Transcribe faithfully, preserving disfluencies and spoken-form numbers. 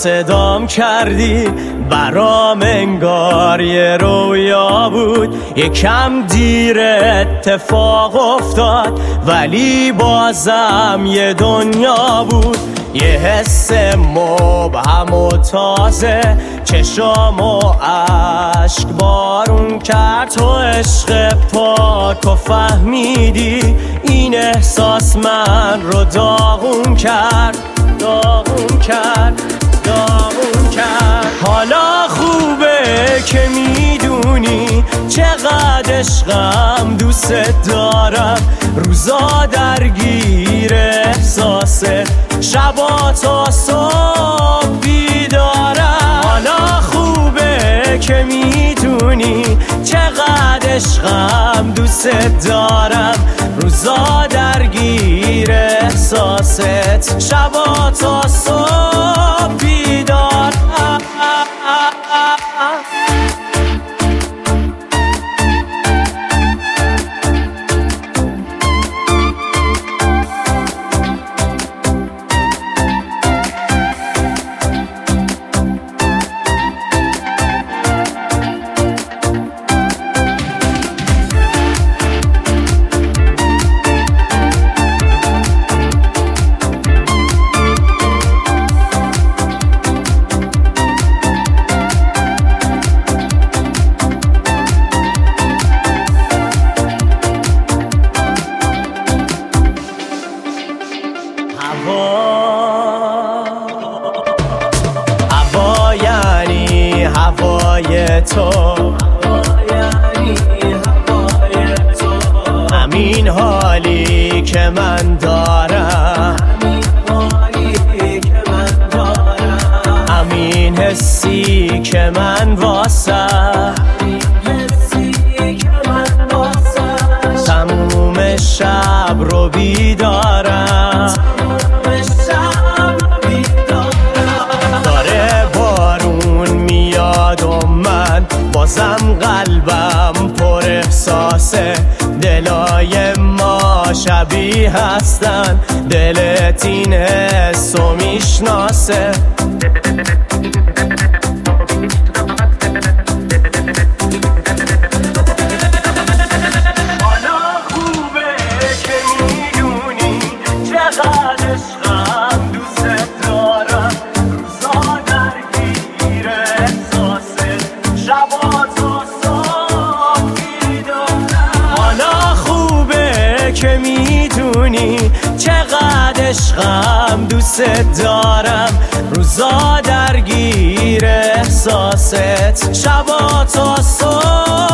صدام کردی برام انگار یه رویا بود، یکم دیر اتفاق افتاد ولی بازم یه دنیا بود. یه حس مبهم و تازه چشام و عشق بارون کرد. تو عشق پاک و فهمیدی این احساس من رو داغون کرد، داغون کرد، داغون کرد. حالا خوبه که میدونی چقدر عشقم دوست دارم، روزا درگیر احساسه، شبا تا صبح بیدارم. حالا خوبه که میدونی چقدر عشقم دوست دارم، روزا درگیر احساست، شبا تا صبح بیدارم. هوا یعنی هوای تو، همین حالی که من دارم، همین حسی که من واسه تموم شب رو بیدارم. داره بارون میاد و من بازم قلبم پر احساسه، دلای ما شبیه هستن، دلت این حسو میشناسه. که میدونی چقدر عشقم دوست دارم، روزا درگیر احساست، شبا تا صبح